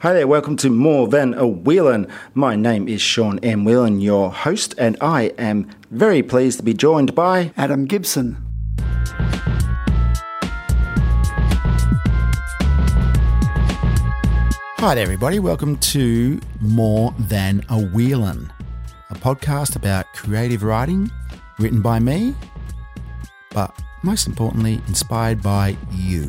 Hi there, welcome to More Than a Wheelin'. My name is Sean M. Whelan, your host, and I am very pleased to be joined by Adam Gibson. Hi there, everybody. Welcome to More Than a Wheelin', a podcast about creative writing written by me, but most importantly, inspired by you.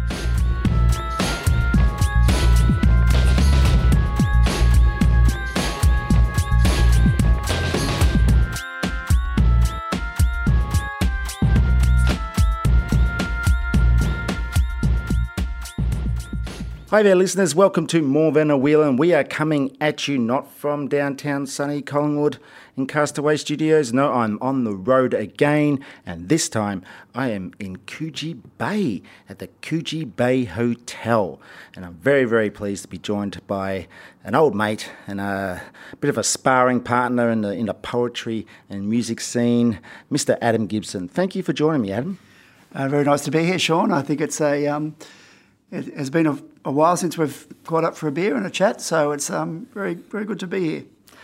Hi there, listeners. Welcome to More Than a Wheelin'. We are coming at you not from downtown sunny Collingwood in Castaway Studios. No, I'm on the road again, and this time I am in Coogee Bay at the Coogee Bay Hotel. And I'm very, very pleased to be joined by an old mate and a bit of a sparring partner in the poetry and music scene, Mr. Adam Gibson. Thank you for joining me, Adam. Very nice to be here, Sean. I think it's it has been a while since we've caught up for a beer and a chat, so it's very, very good to be here.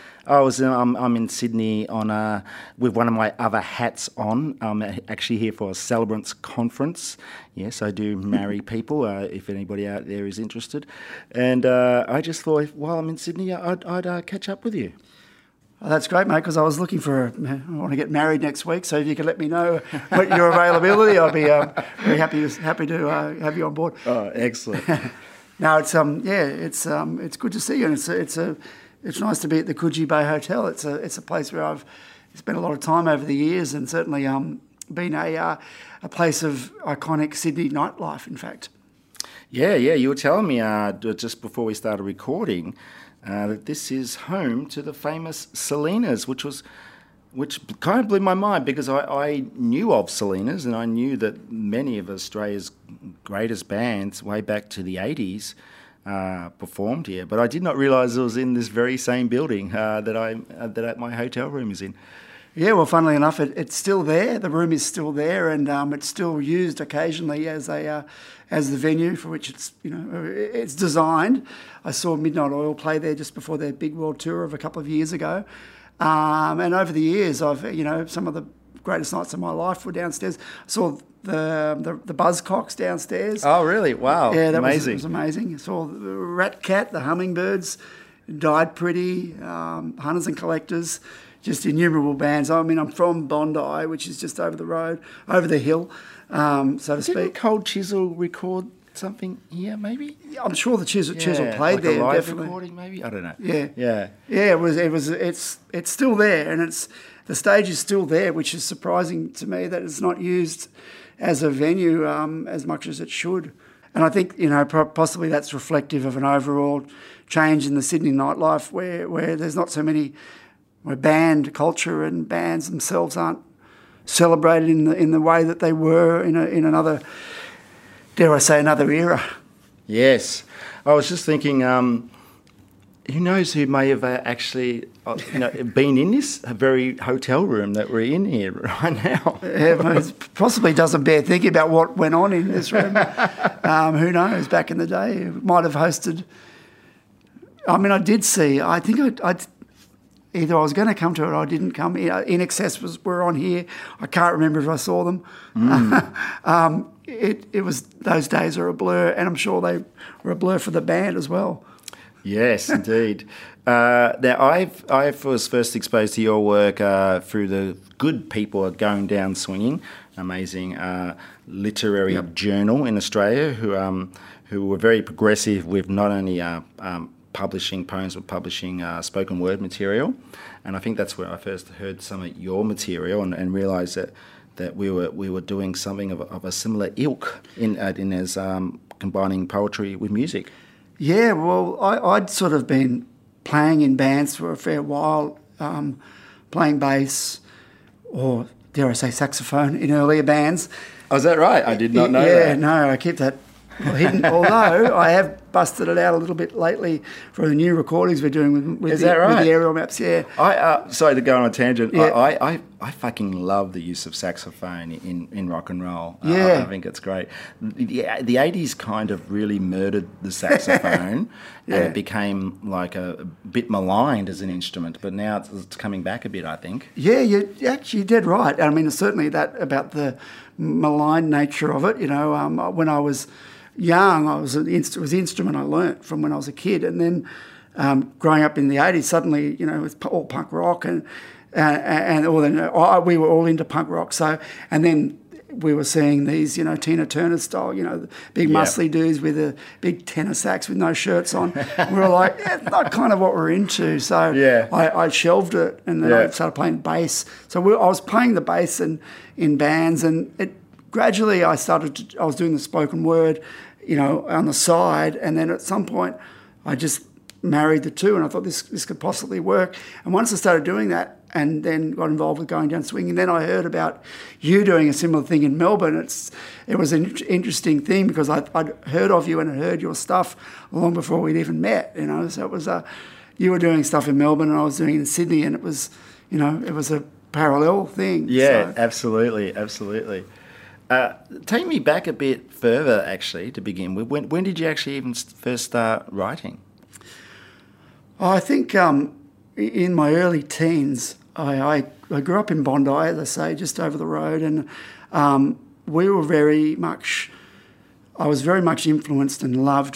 I'm in Sydney on with one of my other hats on. I'm actually here for a Celebrants conference. Yes, I do marry people, if anybody out there is interested. And I just thought, while I'm in Sydney, I'd catch up with you. Oh, that's great, mate, because I want to get married next week, so if you could let me know what your availability, I'd be very happy to have you on board. Oh, excellent. No, it's good to see you, and it's nice to be at the Coogee Bay Hotel. It's a place where I've spent a lot of time over the years, and certainly been a place of iconic Sydney nightlife. In fact, yeah, you were telling me just before we started recording that this is home to the famous Salinas, which kind of blew my mind because I knew of Salinas and I knew that many of Australia's greatest bands way back to the 80s performed here, but I did not realise it was in this very same building that my hotel room is in. Yeah, well, funnily enough, it's still there. The room is still there, and it's still used occasionally as the venue for which it's designed. I saw Midnight Oil play there just before their big world tour of a couple of years ago. And over the years, I've some of the greatest nights of my life were downstairs. I saw the Buzzcocks downstairs. Oh, really? Wow! Yeah, that amazing. Was amazing. I saw the Rat Cat, the Hummingbirds, Died Pretty, Hunters and Collectors, just innumerable bands. I mean, I'm from Bondi, which is just over the road, over the hill, so to speak. Didn't Cold Chisel record something here, maybe? I'm sure the Chisel played like there. A live definitely. Recording, maybe. I don't know. Yeah. It's still there, and the stage is still there, which is surprising to me that it's not used as a venue as much as it should. And I think possibly that's reflective of an overall change in the Sydney nightlife, where there's not so many, where band culture and bands themselves aren't celebrated in the way that they were in another, dare I say, another era. Yes. I was just thinking, who knows who may have actually been in this very hotel room that we're in here right now. It possibly doesn't bear thinking about what went on in this room. Who knows? Back in the day, it might have hosted. I mean, I did see. I think either I was going to come to it or I didn't come. In Excess were on here. I can't remember if I saw them. It was, those days are a blur, and I'm sure they were a blur for the band as well. Yes, indeed. Now, I was first exposed to your work through the Good People at Going Down Swinging, amazing literary journal in Australia, who were very progressive with not only publishing poems but publishing spoken word material. And I think that's where I first heard some of your material and realised that we were doing something of a similar ilk in as combining poetry with music. Yeah, well, I'd sort of been playing in bands for a fair while, playing bass or, dare I say, saxophone in earlier bands. Oh, is that right? I did not know that. Yeah, no, I keep that hidden. Although I have busted it out a little bit lately for the new recordings we're doing with Is that right? with the aerial maps. Yeah. Sorry to go on a tangent. Yeah. I fucking love the use of saxophone in rock and roll. Yeah. I think it's great. The 80s kind of really murdered the saxophone Yeah. and it became like a bit maligned as an instrument, but now it's coming back a bit, I think. Yeah, you're actually dead right. I mean, certainly that about the malign nature of it. You know, when I was young, it was the instrument I learnt from when I was a kid, and then growing up in the 80s, suddenly, you know, it's all punk rock and we were all into punk rock. So, and then we were seeing these, you know, Tina Turner style, you know, the big muscly dudes with a big tenor sax with no shirts on. We were like, it's not kind of what we're into. So I shelved it and then I started playing bass. So I was playing the bass in bands, and it gradually I was doing the spoken word, you know, on the side, and then at some point I just married the two, and I thought this could possibly work. And once I started doing that, and then got involved with Going Down Swinging, then I heard about you doing a similar thing in Melbourne. It was an interesting thing because I'd heard of you and had heard your stuff long before we'd even met. You know, so it was you were doing stuff in Melbourne and I was doing it in Sydney, and it was, you know, it was a parallel thing. Yeah, so. absolutely. Take me back a bit further, actually, to begin with. When did you actually even first start writing? I think in my early teens, I grew up in Bondi, as I say, just over the road, and we were I was very much influenced and loved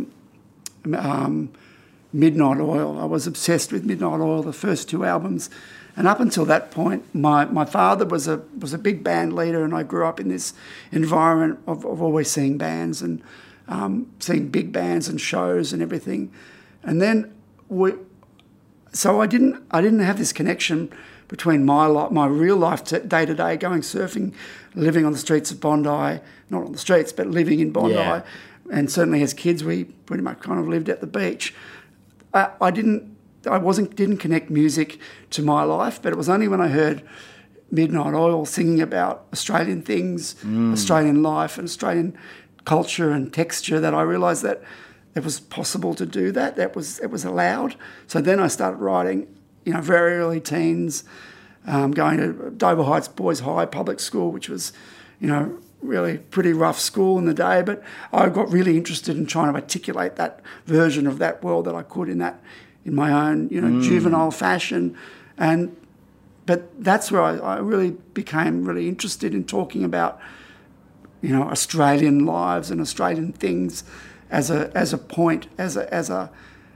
Midnight Oil. I was obsessed with Midnight Oil, the first two albums. And up until that point, my father was a big band leader, and I grew up in this environment of always seeing bands and seeing big bands and shows and everything. And then so I didn't have this connection between my real life day to day, going surfing, living on the streets of Bondi, not on the streets, but living in Bondi. Yeah. And certainly as kids, we pretty much kind of lived at the beach. I didn't connect music to my life, but it was only when I heard Midnight Oil singing about Australian things, Australian life and Australian culture and texture that I realised that it was possible to do that. It was allowed. So then I started writing, you know, very early teens, going to Dover Heights Boys High Public School, which was, you know, really pretty rough school in the day. But I got really interested in trying to articulate that version of that world that I could in my own, you know, juvenile fashion. But that's where I really became really interested in talking about, you know, Australian lives and Australian things as a point, just a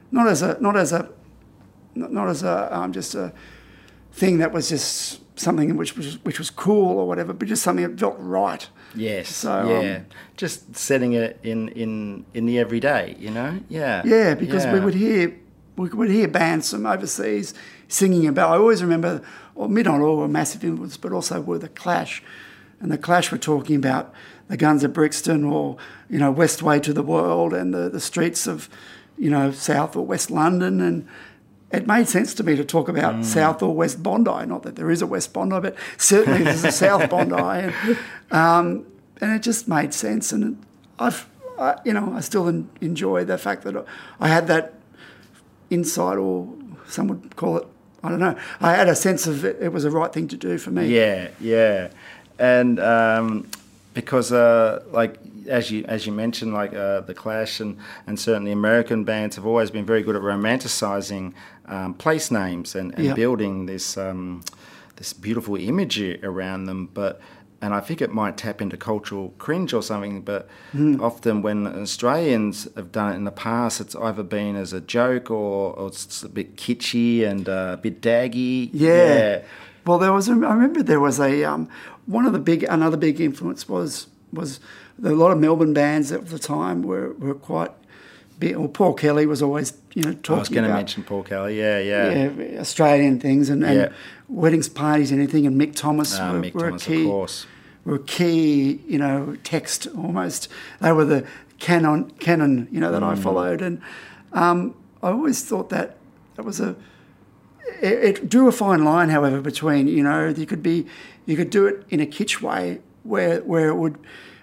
thing that was just something which was cool or whatever, but just something that felt right. Yes. So just setting it in the everyday, you know. Yeah. Yeah, because we would hear bands from overseas singing about. I always remember, Midnight Oil were a massive influence, but also were the Clash, and the Clash were talking about the Guns of Brixton, or, you know, Westway to the World, and the streets of, you know, South or West London. And it made sense to me to talk about South or West Bondi. Not that there is a West Bondi, but certainly there's a South Bondi. And it just made sense. And I still enjoy the fact that I had that insight, or some would call it, I don't know. I had a sense of it was the right thing to do for me. Yeah. And because, like, as you mentioned, like the Clash and certainly American bands have always been very good at romanticising place names and building this beautiful imagery around them. And I think it might tap into cultural cringe or something, but often when Australians have done it in the past, it's either been as a joke or it's a bit kitschy and a bit daggy. Yeah. Well, I remember there was another big influence was a lot of Melbourne bands at the time were quite big. Well, Paul Kelly was always, you know, talking about. I was going to mention Paul Kelly, yeah, Australian things and weddings, parties, anything. And Mick Thomas were a key, you know, text almost. They were the canon, you know, that I followed, and I always thought that was it drew a fine line, however, between, you know, you could do it in a kitsch way where it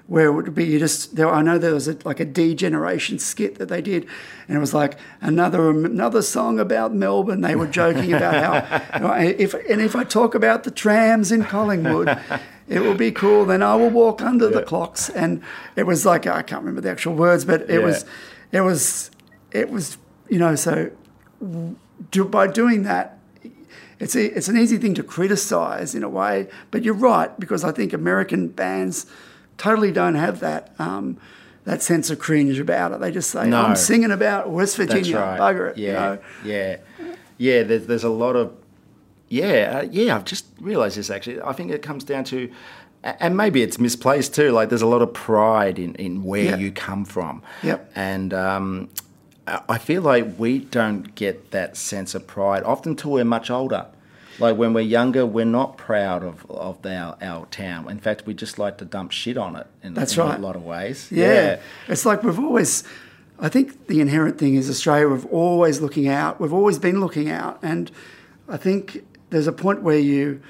where it would be I know there was like a D-Generation skit that they did, and it was like another song about Melbourne. They were joking about how if I talk about the trams in Collingwood, it will be cool. Then I will walk under the clocks, and it was like I can't remember the actual words, but it was so by doing that. It's an easy thing to criticise in a way, but you're right, because I think American bands totally don't have that sense of cringe about it. They just say, I'm singing about West Virginia, bugger it. Yeah. There's a lot of, I've just realised this actually. I think it comes down to, and maybe it's misplaced too, like there's a lot of pride in where you come from. Yep. And I feel like we don't get that sense of pride often till we're much older. Like when we're younger, we're not proud of our town. In fact, we just like to dump shit on it in a lot of ways. Yeah. It's like I think the inherent thing is Australia, we've always looking out. We've always been looking out. And I think there's a point where you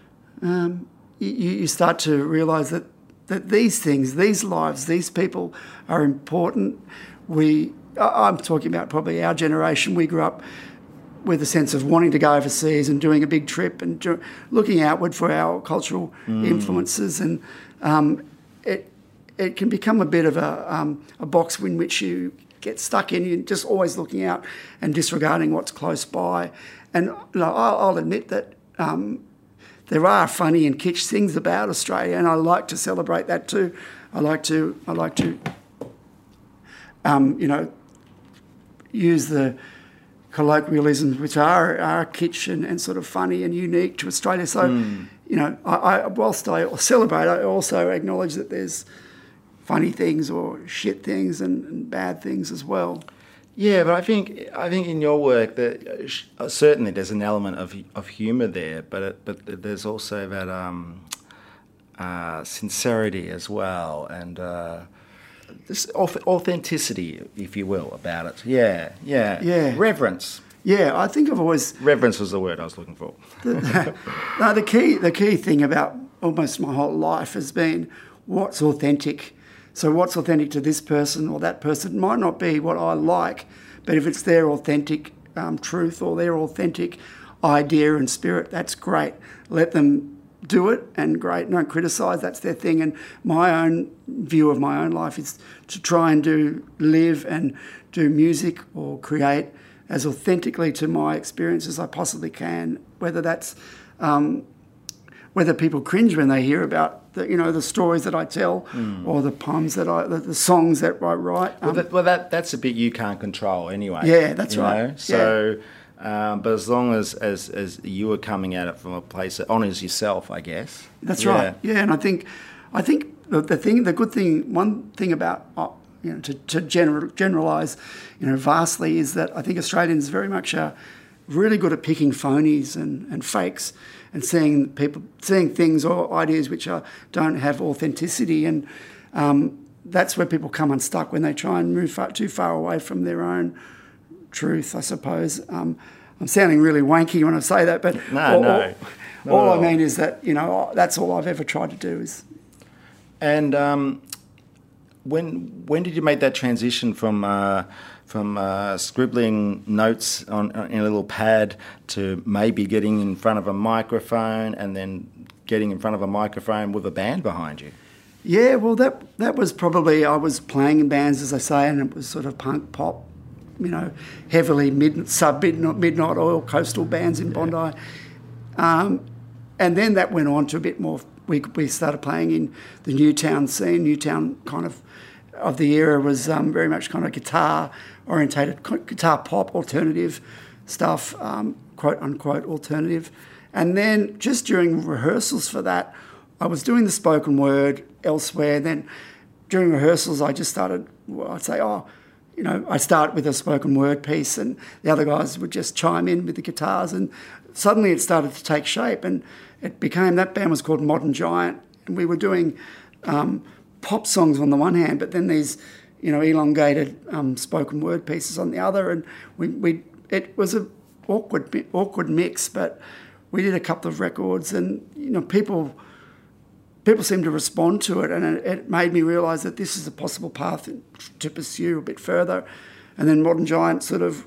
start to realise that these things, these lives, these people are important. I'm talking about probably our generation. We grew up with a sense of wanting to go overseas and doing a big trip and looking outward for our cultural influences, and it can become a bit of a box in which you get stuck in. You're just always looking out and disregarding what's close by. And I'll admit that there are funny and kitsch things about Australia, and I like to celebrate that too. I like to use the colloquialisms which are kitsch and sort of funny and unique to Australia. So, whilst I celebrate, I also acknowledge that there's funny things or shit things and bad things as well. Yeah, but I think in your work that certainly there's an element of humour there, but there's also that sincerity as well, and this authenticity, if you will, about it. Yeah. Reverence. Yeah, I think I've always... Reverence was the word I was looking for. The key thing about almost my whole life has been what's authentic. So what's authentic to this person or that person might not be what I like, but if it's their authentic truth or their authentic idea and spirit, that's great. Let them do it, and great. Don't criticise, that's their thing. And my own view of my own life is to try and live and do music or create as authentically to my experience as I possibly can, whether that's whether people cringe when they hear about the stories that I tell or the poems the songs that I write. That's a bit you can't control anyway. Yeah, that's right. So but as long as you are coming at it from a place that honours yourself, I guess. That's right. Yeah, and I think the good thing, one thing about to generalise, vastly, is that I think Australians very much are really good at picking phonies and fakes and seeing things or ideas which don't have authenticity, and that's where people come unstuck when they try and move too far away from their own truth, I suppose. I'm sounding really wanky when I say that, but all I mean is that that's all I've ever tried to do is. And when did you make that transition from scribbling notes in a little pad to maybe getting in front of a microphone and then getting in front of a microphone with a band behind you? Yeah, well, that was probably, I was playing in bands, as I say, and it was sort of punk pop, heavily midnight oil coastal bands in Bondi. And then that went on to a bit more. We started playing in the Newtown scene. Newtown kind of the era was very much kind of guitar-orientated, guitar pop, alternative stuff, quote-unquote alternative. And then just during rehearsals for that, I was doing the spoken word elsewhere. Then during rehearsals, I just started, I'd say, I start with a spoken word piece and the other guys would just chime in with the guitars, and suddenly it started to take shape, and it became, that band was called Modern Giant, and we were doing pop songs on the one hand, but then these, elongated spoken word pieces on the other, and it was an awkward mix, but we did a couple of records, and people people seemed to respond to it, and it made me realise that this is a possible path to pursue a bit further. And then Modern Giant sort of,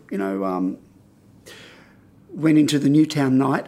went into the Newtown night.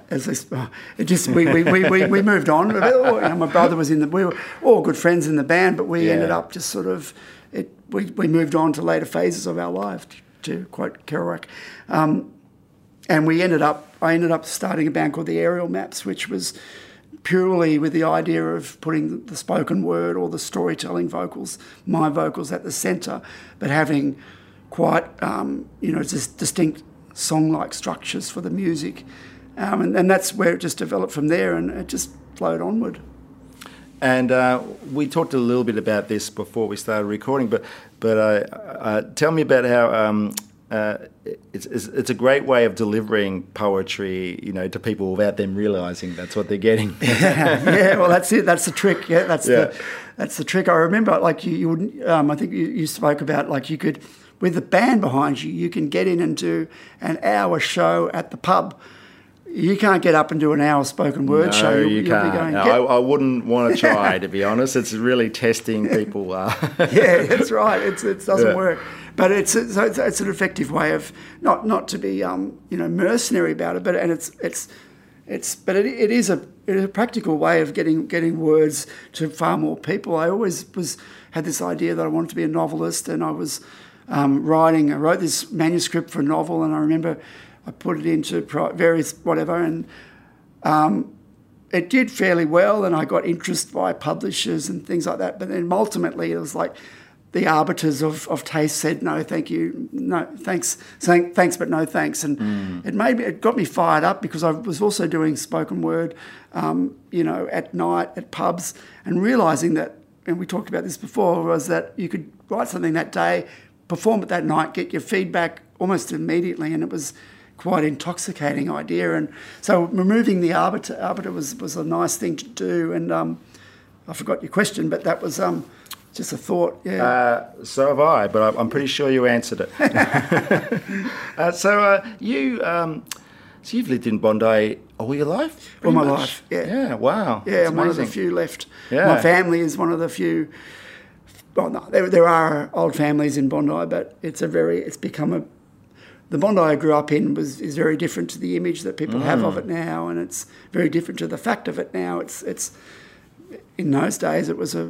We moved on. My brother was we were all good friends in the band, but we ended up just sort of we moved on to later phases of our life, to quote Kerouac, and I ended up starting a band called the Aerial Maps, which was purely with the idea of putting the spoken word or the storytelling vocals, my vocals, at the centre, but having quite just distinct song-like structures for the music, and that's where it just developed from there, and it just flowed onward. And we talked a little bit about this before we started recording, but tell me about how it's a great way of delivering poetry, to people without them realising that's what they're getting. Yeah, well, that's it. That's the trick. Yeah, that's the trick. I remember, like you wouldn't. I think you spoke about, like, you could, with the band behind you, you can get in and do an hour show at the pub. You can't get up and do an hour spoken word show. You can't. Be going, I wouldn't want to try, to be honest. It's really testing people. Yeah, that's right. It doesn't work. But it's an effective way of not to be mercenary about it. But it is a practical way of getting words to far more people. I always had this idea that I wanted to be a novelist, and I was I wrote this manuscript for a novel, and I remember I put it into various whatever, and it did fairly well, and I got interest by publishers and things like that. But then ultimately it was like the arbiters of taste said, no, thank you, no, thanks, saying thanks but no thanks. And it got me fired up, because I was also doing spoken word, at night at pubs, and realising that, and we talked about this before, was that you could write something that day, perform it that night, get your feedback almost immediately, and it was quite an intoxicating idea. And so removing the arbiter was a nice thing to do. And I forgot your question, but that was just a thought. Yeah. So have I, but I'm pretty sure you answered it. So you've lived in Bondi all your life? All my life, yeah. Yeah, wow. Yeah, I'm one of the few left. Yeah. My family is one of the few. Well, no, there are old families in Bondi, but the Bondi I grew up in is very different to the image that people have of it now, and it's very different to the fact of it now. It's in those days it was a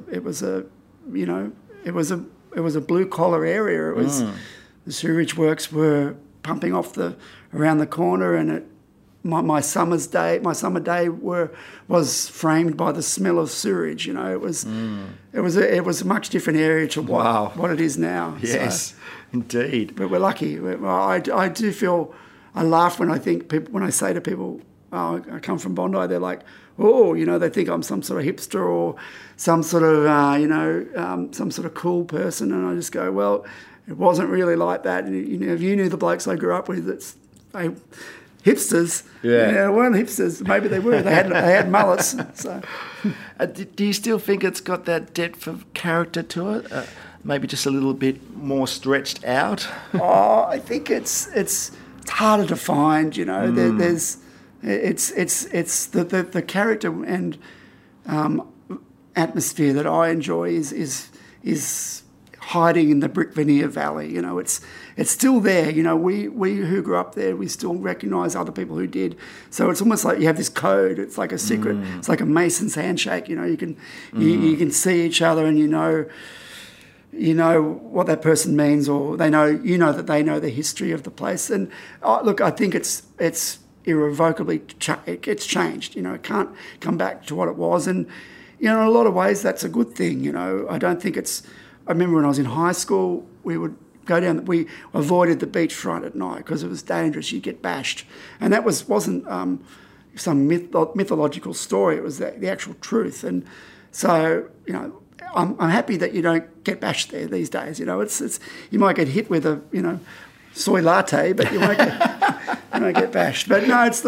blue collar area. It was the sewage works were pumping off around the corner, and my summer day was framed by the smell of sewage. It was a much different area to what it is now. Yes, so, indeed. But we're lucky. I do feel, I laugh when I say to people, oh, I come from Bondi. They're like, oh, they think I'm some sort of hipster or some sort of some sort of cool person, and I just go, well, it wasn't really like that. And, if you knew the blokes I grew up with, hipsters. Yeah, weren't hipsters. Maybe they were. They had mullets. So, do you still think it's got that depth of character to it? Maybe just a little bit more stretched out. I think it's harder to find. There's it's the character and atmosphere that I enjoy is hiding in the Brick Veneer Valley. It's still there. We who grew up there, we still recognise other people who did. So it's almost like you have this code. It's like a secret. It's like a Mason's handshake. You can see each other, and you know what that person means, or they know that they know the history of the place. And look, I think it's irrevocably it's changed. It can't come back to what it was, and in a lot of ways that's a good thing. I don't think it's. I remember when I was in high school, we would go down. We avoided the beachfront at night because it was dangerous. You'd get bashed, and that wasn't some mythological story. It was the actual truth. And so I'm happy that you don't get bashed there these days. It's you might get hit with a soy latte, but you won't get bashed. But no, it's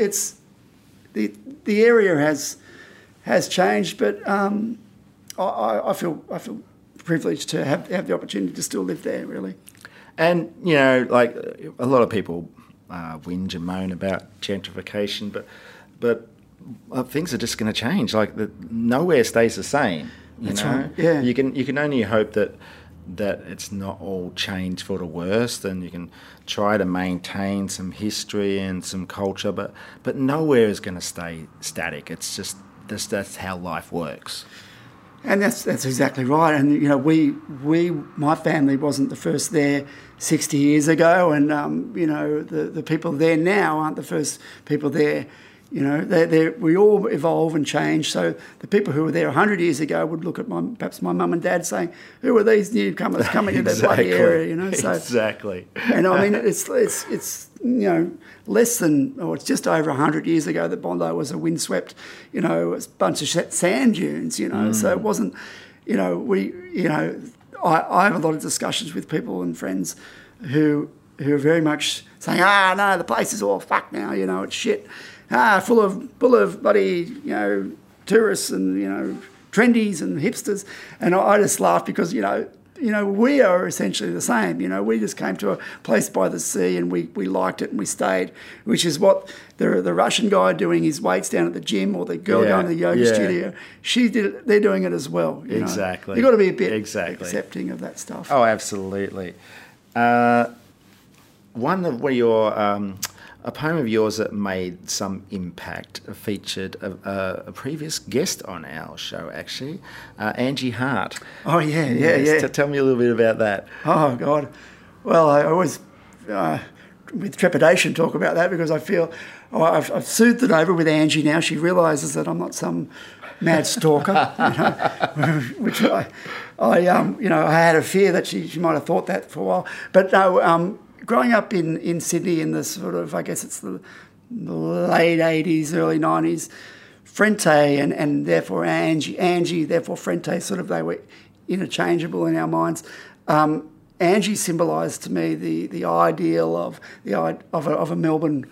the area has changed, but I feel privileged to have the opportunity to still live there, really. And like a lot of people whinge and moan about gentrification, but things are just going to change. Like nowhere stays the same. That's know? right. Yeah. You can only hope that it's not all changed for the worst, and you can try to maintain some history and some culture, but nowhere is going to stay static. It's just that's how life works. And that's exactly right. And you know, my family wasn't the first there 60 years ago, and you know, the people there now aren't the first people there. You know, we all evolve and change. So the people who were there 100 years ago would look at perhaps my mum and dad saying, "Who are these newcomers coming into that bloody area?" You know, so exactly. And I mean, it's you know, less than, or it's just over 100 years ago that Bondi was a windswept, you know, a bunch of sand dunes. You know, so it wasn't, you know, I have a lot of discussions with people and friends who are very much saying, no, the place is all fucked now. You know, it's shit. Full of bloody, you know, tourists and, you know, trendies and hipsters. And I just laugh because, you know, we are essentially the same. You know, we just came to a place by the sea and we liked it and we stayed, which is what the Russian guy doing his weights down at the gym, or the girl going to the yoga studio, she did it, they're doing it as well. You exactly. You've got to be a bit accepting of that stuff. Oh, absolutely. One of your... a poem of yours that made some impact featured a previous guest on our show, actually, Angie Hart. Oh, yeah. Tell me a little bit about that. Oh, God. Well, I always, with trepidation, talk about that because I feel I've soothed it over with Angie now. She realises that I'm not some mad stalker, you know, which I had a fear that she might have thought that for a while. But no, growing up in Sydney in the sort of, I guess it's the late 80s, early 90s, Frente and therefore Angie, therefore Frente, sort of they were interchangeable in our minds. Angie symbolised to me the ideal of a Melbourne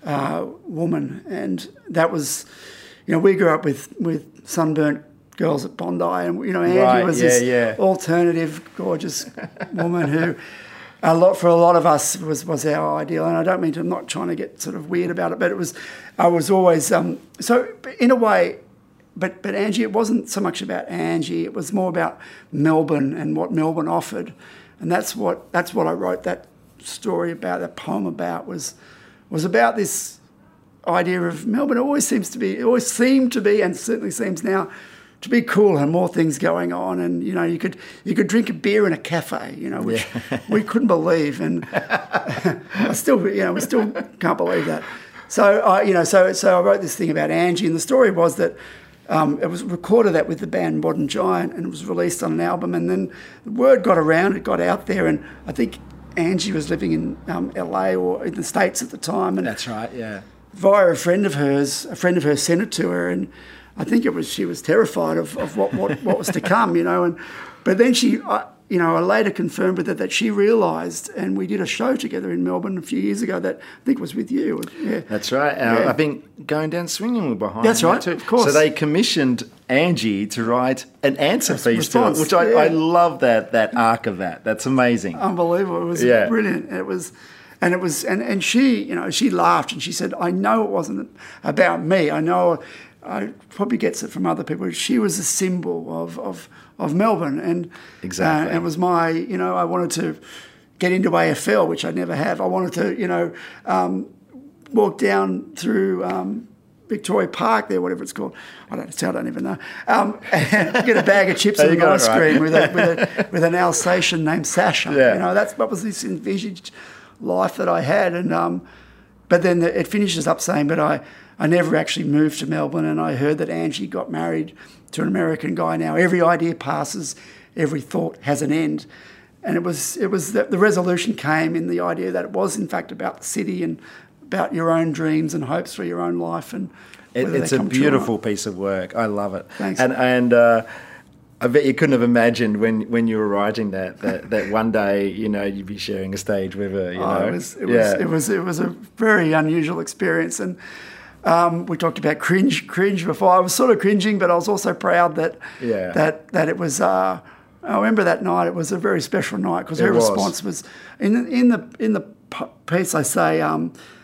woman, and that was, you know, we grew up with sunburnt girls at Bondi, and you know, Angie was this alternative, gorgeous woman who. For a lot of us was our ideal, and I don't mean to. I'm not trying to get sort of weird about it, but I was always so in a way. But Angie, it wasn't so much about Angie. It was more about Melbourne and what Melbourne offered, and that's what I wrote that story about, that poem about was about this idea of Melbourne. It always seemed to be, and certainly seems now, to be cool and more things going on, and you know, you could drink a beer in a cafe, you know, which we couldn't believe, and we still can't believe that. So I wrote this thing about Angie, and the story was that it was recorded that with the band Modern Giant, and it was released on an album, and then the word got around, it got out there, and I think Angie was living in LA or in the States at the time, and that's right, yeah. Via a friend of hers sent it to her, and I think she was terrified of what was to come, you know. But then I later confirmed with her that she realised, and we did a show together in Melbourne a few years ago that I think was with you. Yeah. That's right. I think Going Down Swinging were behind. That's right, too. Of course. So they commissioned Angie to write an answer piece to it, which I love that arc of that. That's amazing. Unbelievable. It was brilliant. And she, you know, she laughed and she said, "I know it wasn't about me. I know." I probably gets it from other people. She was a symbol of Melbourne, and exactly. It was my, you know, I wanted to get into AFL, which I never have. I wanted to, you know, walk down through Victoria Park there, whatever it's called. I don't even know. And get a bag of chips and an ice cream with an Alsatian named Sasha. Yeah. You know, that was this envisaged life that I had, and but then it finishes up saying, but I never actually moved to Melbourne, and I heard that Angie got married to an American guy now. Every idea passes, every thought has an end. And it was the resolution came in the idea that it was in fact about the city and about your own dreams and hopes for your own life. And it's a beautiful piece of work. I love it. Thanks. And I bet you couldn't have imagined when you were writing that one day, you know, you'd be sharing a stage with her. You know, it was a very unusual experience, and we talked about cringe before. I was sort of cringing, but I was also proud that it was. I remember that night. It was a very special night because her response was in the piece. I say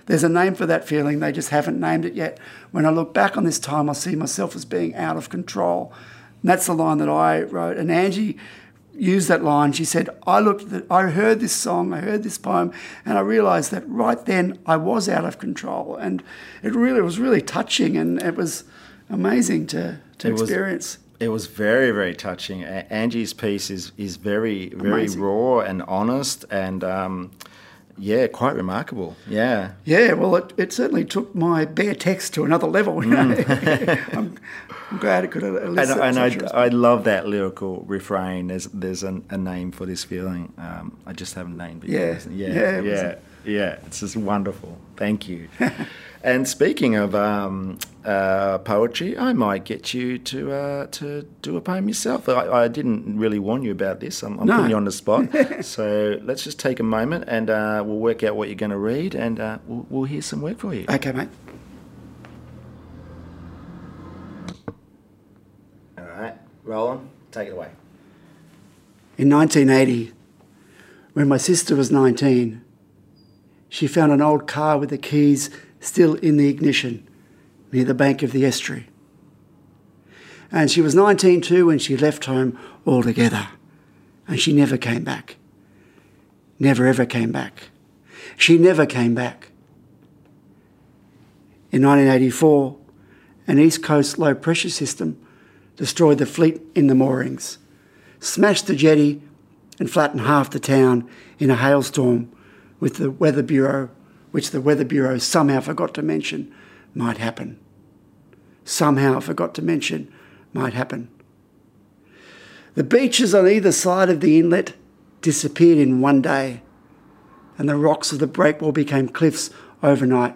There's a name for that feeling. They just haven't named it yet. When I look back on this time, I see myself as being out of control. And that's the line that I wrote. And Angie used that line. She said, I heard this song, I heard this poem, and I realised that right then I was out of control. And it was really touching, and it was amazing to experience. It was very, very touching. Angie's piece is very, very Amazing. raw and honest, and quite remarkable. Yeah. Yeah, well, it certainly took my bare text to another level. You know? I'm glad it could elicit And such a I love that lyrical refrain. There's a name for this feeling. I just haven't named it. Yeah. It's just wonderful. Thank you. And speaking of poetry, I might get you to do a poem yourself. I didn't really warn you about this. I'm putting you on the spot. So let's just take a moment and we'll work out what you're going to read, and we'll hear some work for you. Okay, mate. All right, Roland, take it away. In 1980, when my sister was 19, she found an old car with the keys still in the ignition near the bank of the estuary. And she was 19 too when she left home altogether. And she never came back. Never ever came back. She never came back. In 1984, an East Coast low pressure system destroyed the fleet in the moorings, smashed the jetty and flattened half the town in a hailstorm which the Weather Bureau somehow forgot to mention might happen. Somehow forgot to mention might happen. The beaches on either side of the inlet disappeared in one day, and the rocks of the breakwall became cliffs overnight.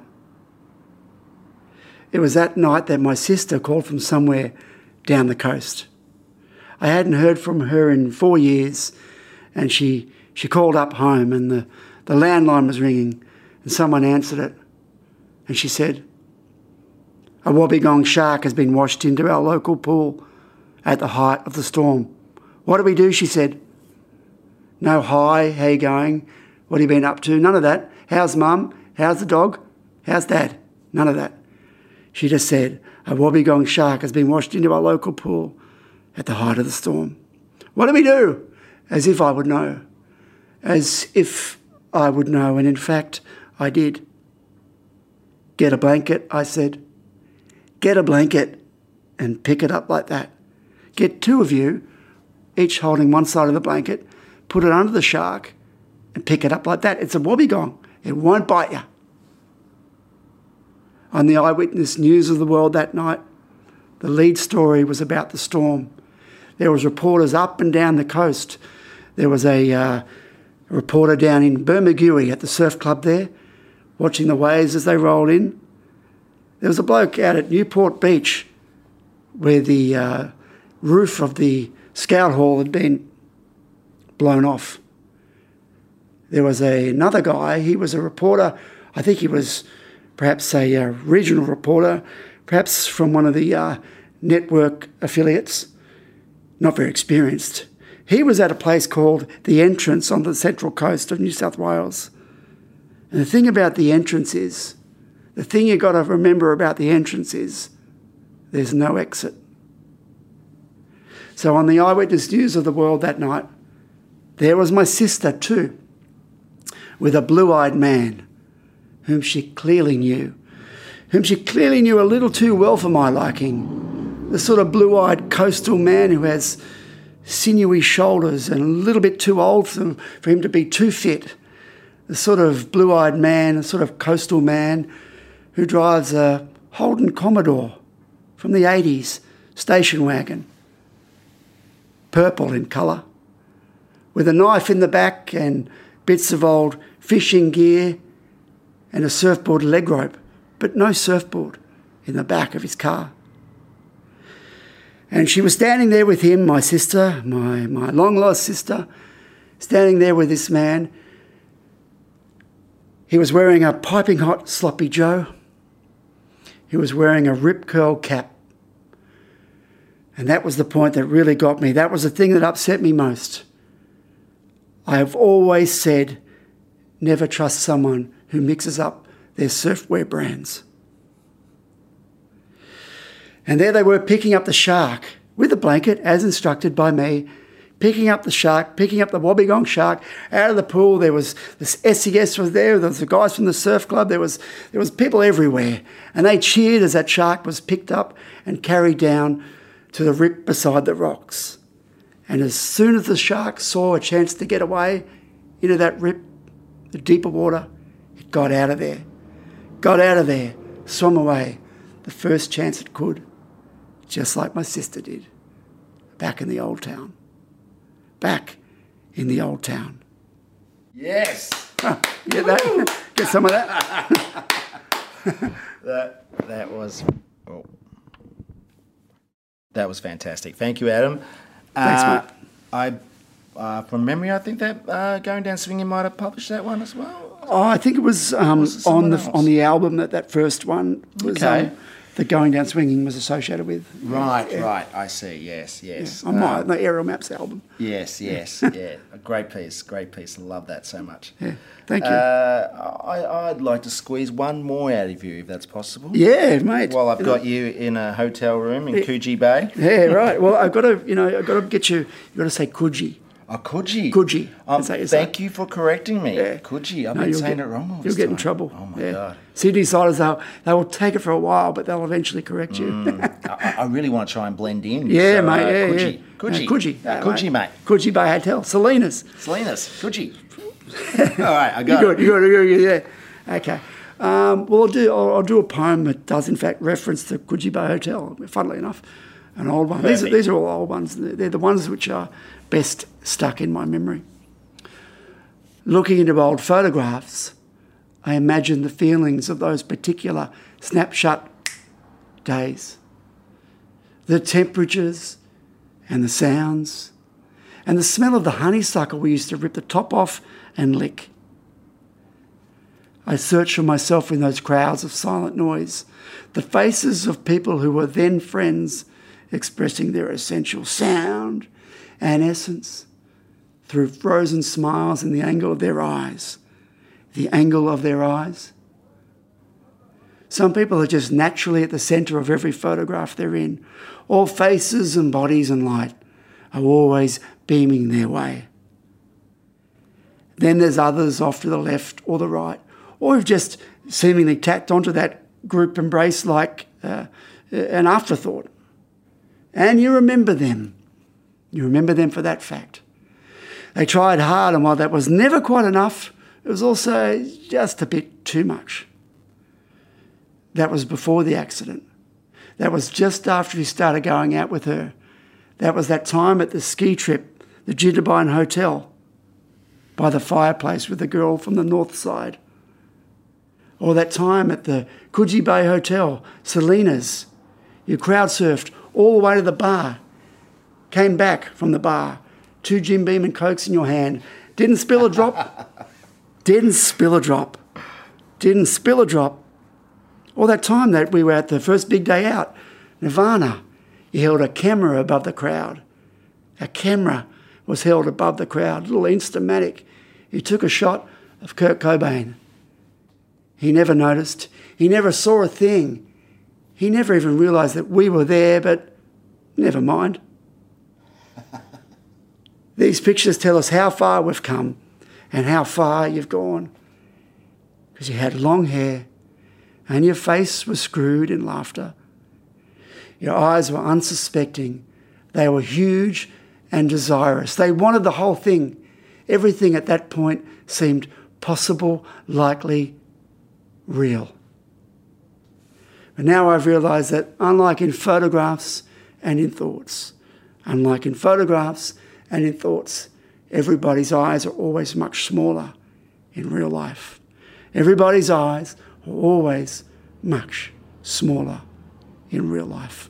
It was that night that my sister called from somewhere down the coast. I hadn't heard from her in 4 years, and she called up home, and the landline was ringing, and someone answered it. And she said, a wobbegong shark has been washed into our local pool at the height of the storm. What do we do? She said. No hi, how you going? What have you been up to? None of that. How's mum? How's the dog? How's dad? None of that. She just said, a wobbegong shark has been washed into our local pool at the height of the storm. What do we do? As if I would know. As if I would know, and in fact, I did. Get a blanket, I said. Get a blanket and pick it up like that. Get two of you, each holding one side of the blanket, put it under the shark and pick it up like that. It's a wobbegong. It won't bite you. On the Eyewitness News of the World that night, the lead story was about the storm. There was reporters up and down the coast. There was a reporter down in Bermagui at the surf club there, watching the waves as they rolled in. There was a bloke out at Newport Beach where the roof of the scout hall had been blown off. There was another guy, he was a reporter, I think he was perhaps a regional reporter, perhaps from one of the network affiliates, not very experienced. He was at a place called The Entrance on the central coast of New South Wales. And the thing about The Entrance is, the thing you've got to remember about The Entrance is, there's no exit. So on the Eyewitness News of the World that night, there was my sister too, with a blue-eyed man whom she clearly knew a little too well for my liking. The sort of blue-eyed coastal man who has sinewy shoulders and a little bit too old for him to be too fit. The sort of blue-eyed man, a sort of coastal man who drives a Holden Commodore from the 80s, station wagon, purple in colour, with a knife in the back and bits of old fishing gear and a surfboard leg rope, but no surfboard in the back of his car. And she was standing there with him, my sister, my long-lost sister, standing there with this man. He was wearing a piping hot sloppy Joe. He was wearing a rip curl cap. And that was the point that really got me. That was the thing that upset me most. I have always said, never trust someone who mixes up their surfwear brands. And there they were picking up the shark with a blanket, as instructed by me, picking up the shark, picking up the Wobbegong shark out of the pool. There was this SES was there was the guys from the surf club. There was people everywhere. And they cheered as that shark was picked up and carried down to the rip beside the rocks. And as soon as the shark saw a chance to get away into that rip, the deeper water, it got out of there. Got out of there, swam away the first chance it could, just like my sister did, back in the old town. Back in the old town. Yes. Get that? Get some of that? That was... Oh. That was fantastic. Thank you, Adam. Thanks, mate. From memory, I think that Going Down Swinging might have published that one as well. Oh, I think it was on the album that first one was. Okay. The Going Down Swinging was associated with. Right, Yeah. right. I see. Yes, yes. Yeah, on the Aerial Maps album. Yes, yes, yeah. A great piece. I love that so much. Yeah, thank you. I'd like to squeeze one more out of you, if that's possible. Yeah, mate. Well, I've got you in a hotel room in Coogee Bay. Yeah, right. Well, I've got to get you. You've got to say Coogee. Oh, Coogee. Coogee. That's how you say it. Thank you for correcting me. Yeah. Coogee. I've been saying it wrong all this You'll get in time. trouble. Oh, my God. Sydney siders, they will take it for a while, but they'll eventually correct you. I really want to try and blend in. Yeah, so, mate. Yeah, Coogee. yeah. Coogee. Coogee. Coogee, mate. Coogee Bay Hotel. Salinas. Coogee. All right, I got it. You're good. Yeah. Okay. Well, I'll do a poem that does, in fact, reference the Coogee Bay Hotel, funnily enough. An old one. These are all old ones. They're the ones which are best stuck in my memory. Looking into old photographs, I imagine the feelings of those particular snapshot days. The temperatures and the sounds and the smell of the honeysuckle we used to rip the top off and lick. I search for myself in those crowds of silent noise, the faces of people who were then friends expressing their essential sound and essence through frozen smiles in the angle of their eyes. The angle of their eyes. Some people are just naturally at the centre of every photograph they're in. All faces and bodies and light are always beaming their way. Then there's others off to the left or the right, or who've just seemingly tacked onto that group embrace like an afterthought. And you remember them. You remember them for that fact. They tried hard, and while that was never quite enough, it was also just a bit too much. That was before the accident. That was just after he started going out with her. That was that time at the ski trip, the Jindabyne Hotel, by the fireplace with the girl from the north side. Or that time at the Coogee Bay Hotel, Salinas. You crowd surfed all the way to the bar, came back from the bar, 2 Jim Beam and Cokes in your hand, didn't spill a drop, didn't spill a drop. Or that time that we were at the first big day out, Nirvana, you held a camera above the crowd. A camera was held above the crowd, a little Instamatic. You took a shot of Kurt Cobain. He never noticed. He never saw a thing. He never even realised that we were there, but never mind. These pictures tell us how far we've come and how far you've gone. Because you had long hair and your face was screwed in laughter. Your eyes were unsuspecting. They were huge and desirous. They wanted the whole thing. Everything at that point seemed possible, likely, real. But now I've realised that unlike in photographs and in thoughts, everybody's eyes are always much smaller in real life. Everybody's eyes are always much smaller in real life.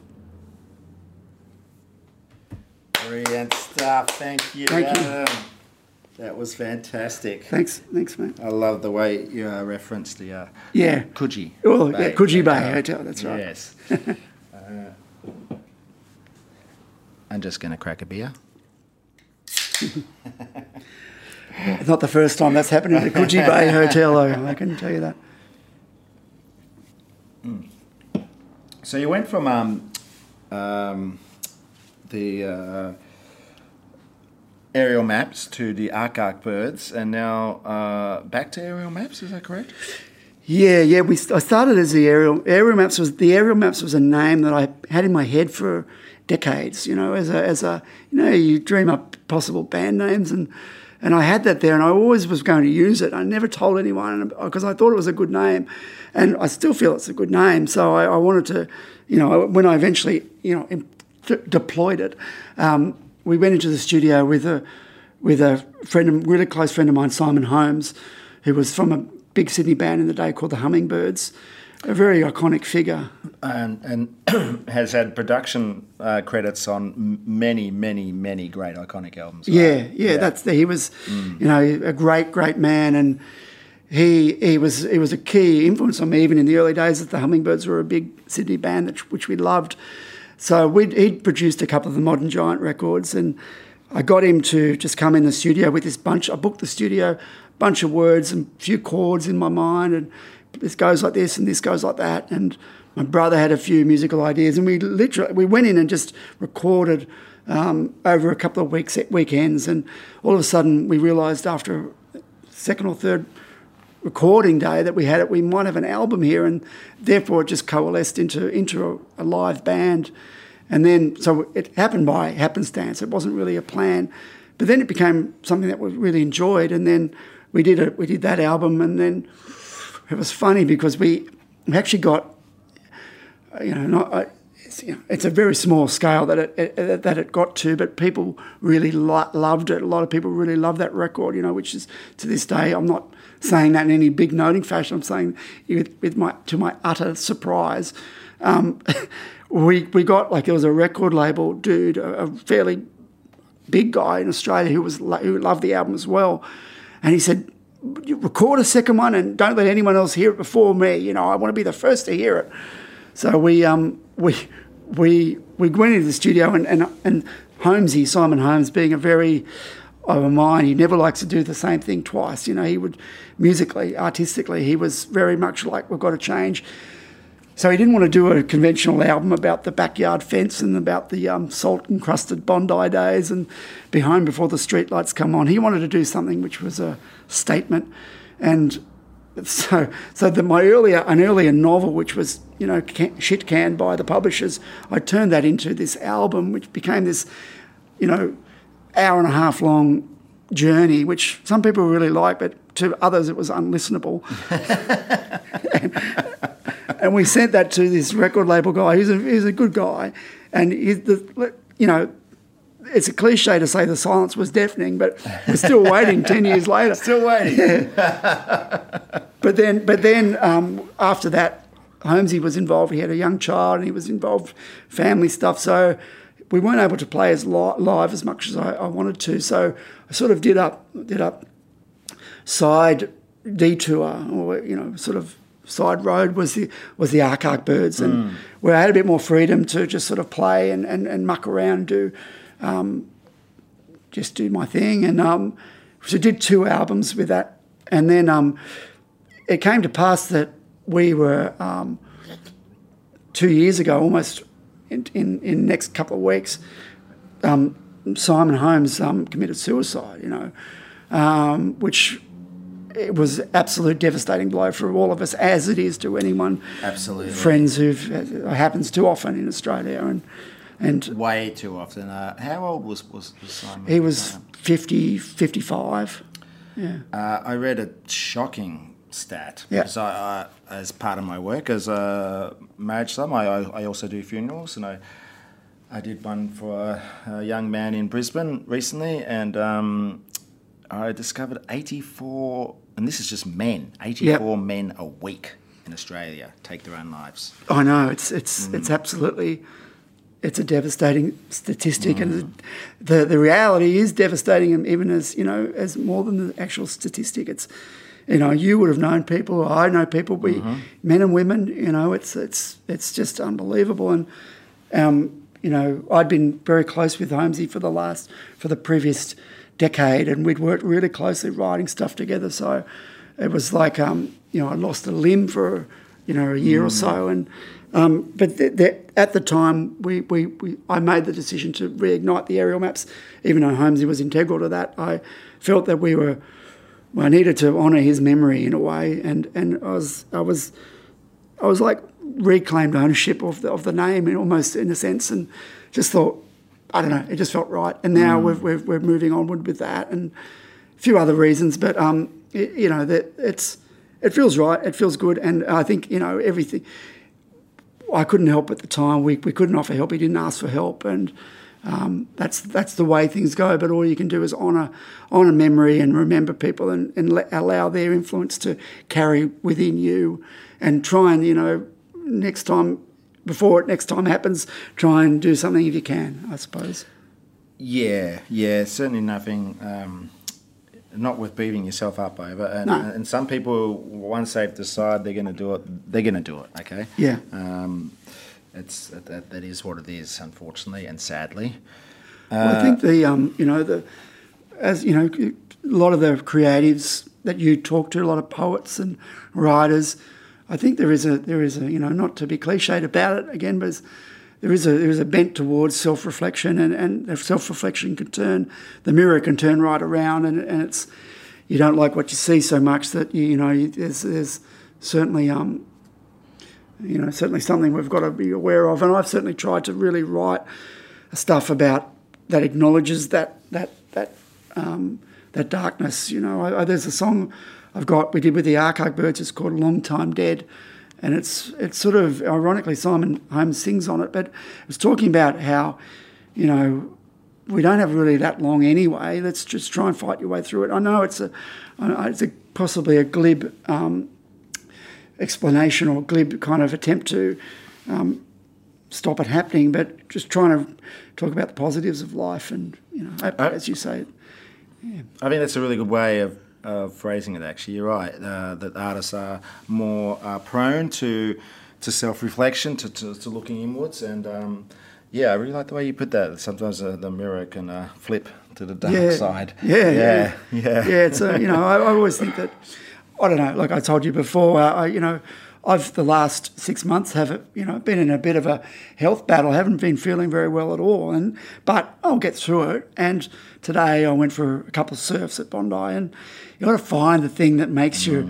Brilliant stuff. Thank you, Thank you. Adam. That was fantastic. Thanks, mate. I love the way you referenced the Coogee. Well, Bay. yeah, Coogee Bay Hotel, that's right. Yes. I'm just going to crack a beer. It's not the first time that's happened at the Coogee Bay Hotel, though, I can tell you that. So you went from the aerial maps to the Ark birds, and now back to aerial maps. Is that correct? Yeah. I started as the aerial maps was a name that I had in my head for decades. You know, as a you dream up possible band names, and I had that there, and I always was going to use it. I never told anyone because I thought it was a good name, and I still feel it's a good name. So I wanted to, when I eventually deployed it, we went into the studio with a really close friend of mine, Simon Holmes, who was from a big Sydney band in the day called the Hummingbirds, a very iconic figure. And has had production credits on many great iconic albums. Right? Yeah. He was, a great man, and he was a key influence on me even in the early days. That the Hummingbirds were a big Sydney band which we loved. So he'd produced a couple of the Modern Giant records, and I got him to just come in the studio with this bunch. I booked the studio, bunch of words and a few chords in my mind, and this goes like this and this goes like that. And my brother had a few musical ideas, and we went in and just recorded over a couple of weekends. And all of a sudden we realised after second or third recording day that we might have an album here, and therefore it just coalesced into a live band. And then so it happened by happenstance. It wasn't really a plan, but then it became something that we really enjoyed. And then we did that album, and then it was funny because we actually got it's a very small scale that it got to, but people really loved it. A lot of people really loved that record, which is to this day. I'm not saying that in any big noting fashion. I'm saying to my utter surprise, we got there was a record label dude, a fairly big guy in Australia who loved the album as well, and he said, "You record a second one and don't let anyone else hear it before me. I want to be the first to hear it." So we went into the studio, and Holmesy, Simon Holmes, being a very of a mind, he never likes to do the same thing twice. He would musically, artistically, he was very much like, we've got to change. So he didn't want to do a conventional album about the backyard fence and about the salt-encrusted Bondi days and Be Home Before the Streetlights Come On. He wanted to do something which was a statement. And so an earlier novel, which was, shit canned by the publishers, I turned that into this album, which became this, hour and a half long journey, which some people really liked, but to others it was unlistenable. And we sent that to this record label guy. He's a good guy, and it's a cliche to say the silence was deafening, but we're still waiting 10 years later. Still waiting. Yeah. But then after that, Holmesy was involved. He had a young child, and he was involved family stuff. So we weren't able to play as live as much as I wanted to. So I sort of did up side detour, or sort of side road was the Ark Birds, and where I had a bit more freedom to just sort of play and muck around, do my thing, and so did 2 albums with that, and then it came to pass that we were 2 years ago, almost in next couple of weeks, Simon Holmes committed suicide, which it was an absolute devastating blow for all of us, as it is to anyone. Absolutely. Friends it happens too often in Australia, and way too often. How old was Simon? He was 50, 55. Yeah. I read a shocking stat. Yeah. Because I, as part of my work as a marriage son, I also do funerals, and I did one for a young man in Brisbane recently, and I discovered 84, and this is just men, 84 men a week in Australia take their own lives. I know, it's absolutely, it's a devastating statistic, and the reality is devastating, even as more than the actual statistic. It's, you would have known people, I know people, men and women, it's just unbelievable. And I'd been very close with Holmesy for the previous decade, and we'd worked really closely writing stuff together. So it was like, I lost a limb for, a year or so. And but at the time, I made the decision to reignite the aerial maps, even though Holmesy was integral to that. I felt that I needed to honour his memory in a way, and I was like reclaimed ownership of the name, and almost in a sense, and just thought, I don't know, it just felt right. And now we're moving onward with that, and a few other reasons, but it feels right, it feels good, and I think everything. I couldn't help at the time. We couldn't offer help. He didn't ask for help, and that's the way things go. But all you can do is honour memory and remember people, and allow their influence to carry within you, and try and next time, before it next time happens, try and do something if you can, I suppose. Yeah, certainly nothing. Not worth beating yourself up over. And, No. and some people, once they've decided they're going to do it, they're going to do it. Okay. Yeah. That is what it is, unfortunately and sadly. Well, I think a lot of the creatives that you talk to, a lot of poets and writers, I think there is a not to be cliched about it again, but there is a bent towards self-reflection, and if self-reflection the mirror can turn right around, and it's, you don't like what you see so much that there's certainly certainly something we've got to be aware of. And I've certainly tried to really write stuff about that acknowledges that darkness. There's a song we did with the Arctic Birds. It's called "Long Time Dead." And it's sort of, ironically, Simon Holmes sings on it, but it was talking about how, we don't have really that long anyway. Let's just try and fight your way through it. I know it's possibly a glib explanation, or glib kind of attempt to stop it happening, but just trying to talk about the positives of life, and as you say, yeah. I think that's a really good way of phrasing it. Actually, you're right. That artists are more prone to self-reflection, to looking inwards, and I really like the way you put that. Sometimes the mirror can flip to the dark side. Yeah. It's I always think that, I don't know. Like I told you before, I've the last 6 months been in a bit of a health battle. I haven't been feeling very well at all, but I'll get through it. And today I went for a couple of surfs at Bondi, and you got to find the thing that makes I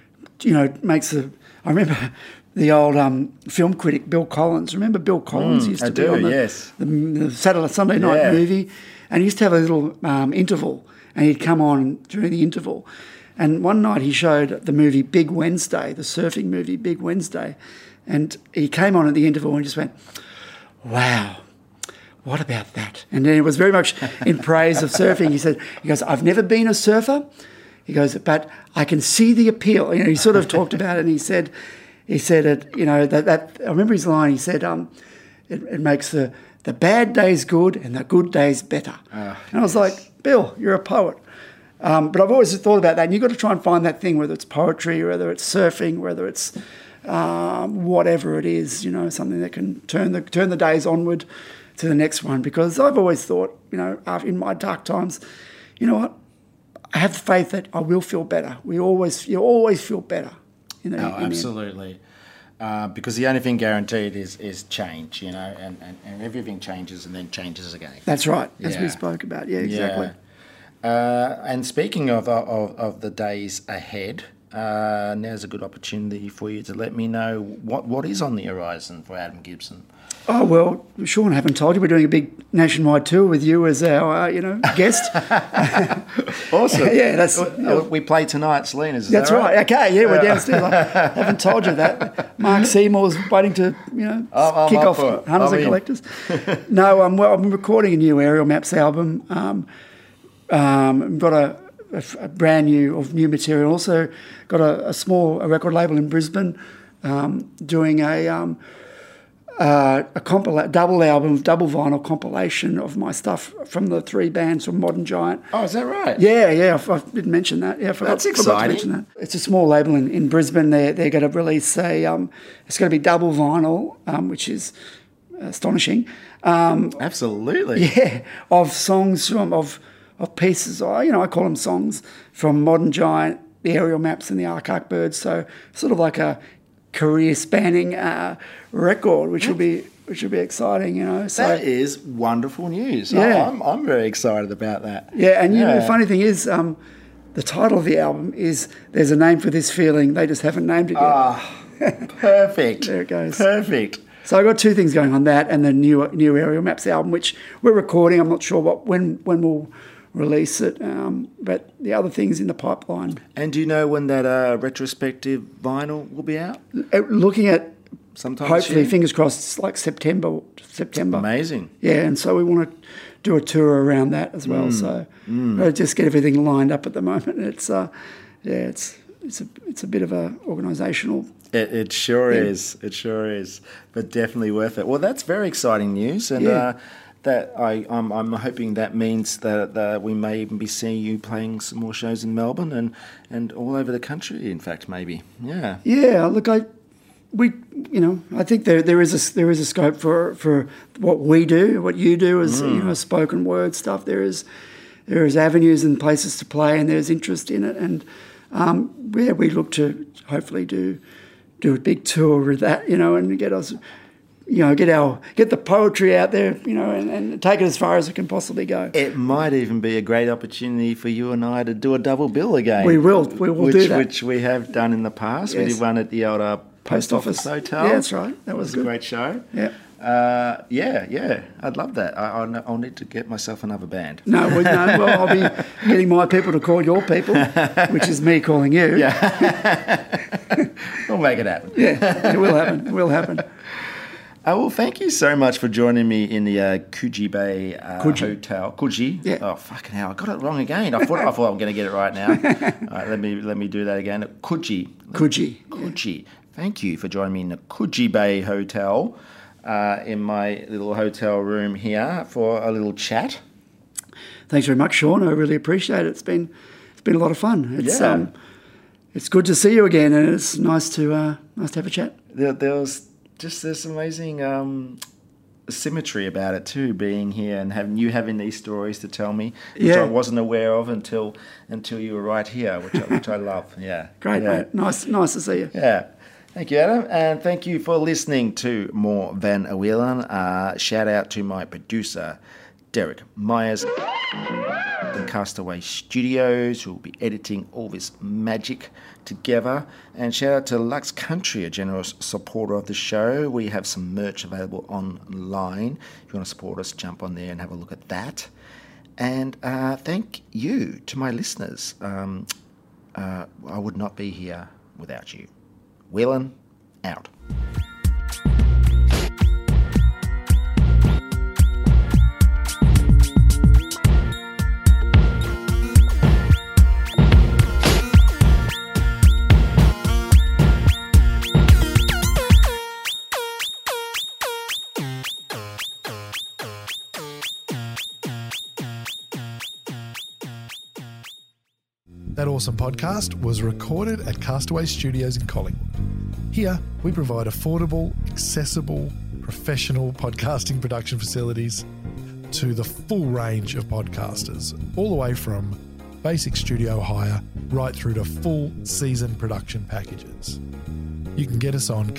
remember the old film critic Bill Collins. Remember Bill Collins? He used to be on the Saturday Sunday night movie, and he used to have a little interval, and he'd come on during the interval. And one night he showed the movie Big Wednesday, the surfing movie Big Wednesday, and he came on at the interval and just went, "Wow, what about that?" And then it was very much in praise of surfing. He goes, "I've never been a surfer." He goes, "But I can see the appeal." He sort of talked about it, and he said it. That I remember his line. He said, "It makes the bad days good and the good days better." And I was like, "Bill, you're a poet." But I've always thought about that, and you've got to try and find that thing, whether it's poetry, whether it's surfing, whether it's whatever it is, something that can turn the days onward to the next one. Because I've always thought, in my dark times, you know what, I have faith that I will feel better. You always feel better. Absolutely. Because the only thing guaranteed is change, and everything changes and then changes again. That's right, as we spoke about. Yeah, exactly. And speaking of the days ahead, now's a good opportunity for you to let me know what is on the horizon for Adam Gibson. Oh, well, Sean, I haven't told you, we're doing a big nationwide tour with you as our, guest. Awesome. Yeah, that's... we play tonight, Selena's. That's that right? Okay, yeah, we're downstairs. I haven't told you that. Mark Seymour's waiting to, kick off Hunters and Collectors. No, I'm recording a new Aerial Maps album. Got a brand new material. Also got a small record label in Brisbane doing a double album, double vinyl compilation of my stuff from the 3 bands from Modern Giant. Oh, is that right? Yeah. I didn't mention that. Yeah, that's exciting. To mention that. It's a small label in Brisbane. They're going to release it's going to be double vinyl, which is astonishing. Absolutely. Yeah, of songs of pieces. I call them songs from Modern Giant, the Aerial Maps, and the Arctic Birds. So sort of like a career-spanning record, which will be exciting, you know. So That is wonderful news. Yeah. I'm very excited about that. yeah, and you know, the funny thing is, the title of the album is "There's a Name for This Feeling." They just haven't named it yet. Perfect. There it goes. Perfect. So I've got two things going on, that and the new Aerial Maps album, which we're recording. I'm not sure when we'll release it, but the other thing's in the pipeline. And do you know when that retrospective vinyl will be out? Looking at Sometime this hopefully, year? fingers crossed, it's like September. Amazing. Yeah, and so we want to do a tour around that as well. So just get everything lined up at the moment. It's it's a bit of a organisational. It sure Yeah. is. It sure is. But definitely worth it. Well, that's very exciting news, and Yeah. that I'm hoping that means that we may even be seeing you playing some more shows in Melbourne and all over the country. In fact, maybe. Yeah. Yeah, look, I think there is a scope for what we do, what you do as spoken word stuff. There is avenues and places to play, and there's interest in it, and we look to hopefully do a big tour with that, and get us, get the poetry out there, and take it as far as it can possibly go. It might even be a great opportunity for you and I to do a double bill again. We will do that. Which we have done in the past. Yes. We did one at the old Post Office Hotel. Yeah, that's right. That was a good. great show. Yeah. Yeah. I'd love that. I'll need to get myself another band. No, well, I'll be getting my people to call your people, which is me calling you. Yeah. We'll make it happen. Yeah, it will happen. It will happen. Well, thank you so much for joining me in the Coogee Bay Hotel. Coogee? Yeah. Oh, fucking hell. I got it wrong again. I thought I'm going to get it right now. All right, let me do that again. Coogee. Coogee. Thank you for joining me in the Coogee Bay Hotel, in my little hotel room here for a little chat. Thanks very much, Sean. I really appreciate it. It's been a lot of fun. It's good to see you again, and it's nice to have a chat. There's just this amazing symmetry about it too, being here and having these stories to tell me, which I wasn't aware of until you were right here, which I love. Yeah, great, mate. Nice to see you. Yeah. Thank you, Adam, and thank you for listening to More Van Whelan. Shout out to my producer, Derek Myers, and Castaway Studios, who will be editing all this magic together. And shout out to Lux Country, a generous supporter of the show. We have some merch available online. If you want to support us, jump on there and have a look at that. And thank you to my listeners. I would not be here without you. Whelan, out. That Awesome Podcast was recorded at Castaway Studios in Collingwood. Here, we provide affordable, accessible, professional podcasting production facilities to the full range of podcasters, all the way from basic studio hire right through to full season production packages. You can get us on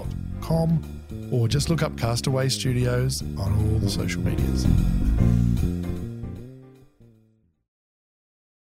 castawaycollingwood@gmail.com or just look up Castaway Studios on all the social medias.